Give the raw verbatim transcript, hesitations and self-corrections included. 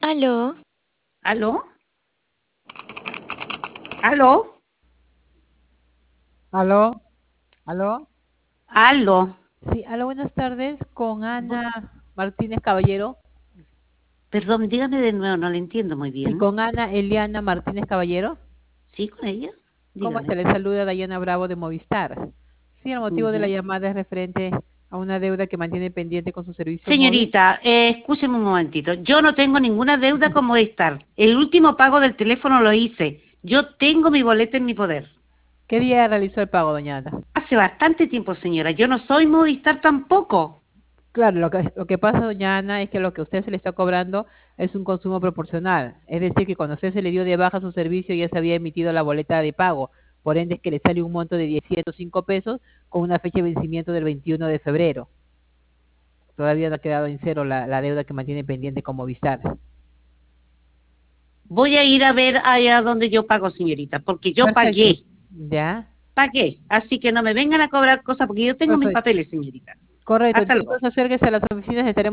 Aló, ¿Aló? ¿Aló? Aló, aló. ¿Aló? Sí, aló, buenas tardes con Bu- Ana Martínez Caballero. Perdón, dígame de nuevo, no le entiendo muy Sí, bien. con Ana Eliana Martínez Caballero. ¿Sí, con ella? ¿Cómo está? Dígame. Le saluda Dayana Bravo de Movistar. Sí, el motivo de la Ya. llamada es referente a una deuda que mantiene pendiente con su servicio móvil. Señorita, eh, escúcheme un momentito. Yo no tengo ninguna deuda con Movistar. El último pago del teléfono lo hice. Yo tengo mi boleto en mi poder. ¿Qué día realizó el pago, doña Ana? Hace bastante tiempo, señora. Yo no soy Movistar tampoco. Claro, lo que, lo que pasa, doña Ana, es que lo que usted se le está cobrando es un consumo proporcional. Es decir, que cuando usted se le dio de baja su servicio ya se había emitido la boleta de pago. Por ende, es que le sale un monto de ciento cinco pesos con una fecha de vencimiento del veintiuno de febrero. Todavía no ha quedado en cero la, la deuda que mantiene pendiente con Movistar. Voy a ir a ver allá donde yo pago, señorita, porque yo Perfecto. pagué. ¿Ya? Pagué. Así que no me vengan a cobrar cosas porque yo tengo mis Perfecto. papeles, señorita. Correcto. Hasta Entonces luego. acérquese a las oficinas, estaremos